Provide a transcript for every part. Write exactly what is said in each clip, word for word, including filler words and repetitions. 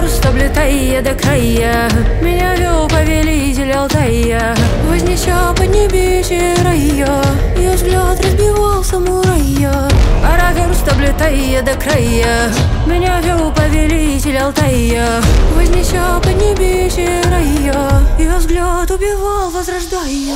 хруст, облетая до края, меня вел повелитель Алтая, вознеся поднебесье рая. Ее взгляд разбивал самурая. Парахерст, облетая до края, меня вел повелитель Алтая, вознеся поднебесье рая. Ее взгляд убивал, возрождая.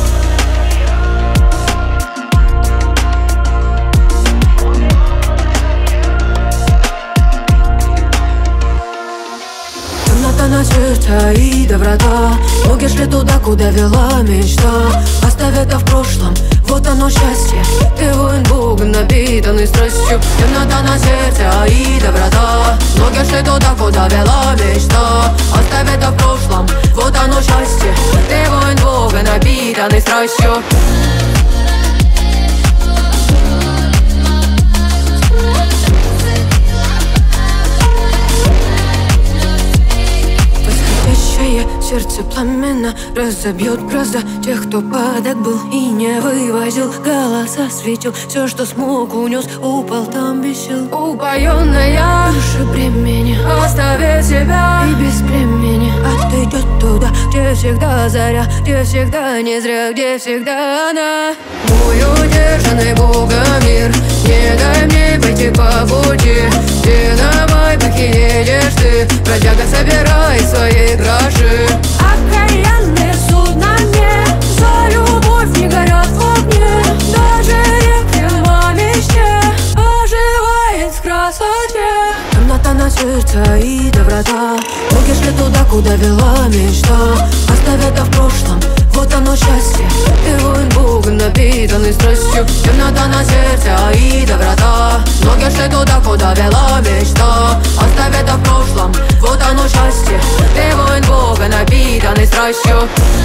На сердце и доброта, ноги шли туда, куда вела мечта. Оставь это в прошлом, вот оно счастье. Ты воин Бога, напитанный страстью. Темнота на сердце и доброта, ноги шли туда, куда вела мечта. Оставь это в прошлом, вот оно счастье. Ты воин Бога, напитанный страстью. Сердце пламенно разобьет гроза тех, кто падок был и не вывозил. Голоса светил, все, что смог, унес, упал там без сил. Упоенная души бремени оставит себя и без племени отойдет туда, где всегда заря, где всегда не зря, где всегда она. Мой удержанный Бога мир, не дай мне пойти по пути, где на байбахе едешь ты, бродяга, собирай свои гроши. Окаянные суднами за любовь не горят в огне, даже реквием о мечте оживает в красоте. Темнота на сердце и доброта, ноги шли туда, куда вела мечта. Оставь это в прошлом, вот оно счастье. Ты воин Бога, напитанный страстью. Темнота на сердце и доброта, ноги шли туда, куда вела мечта. Оставь это в прошлом, вот оно счастье. Ты воин Бога, напитанный страстью.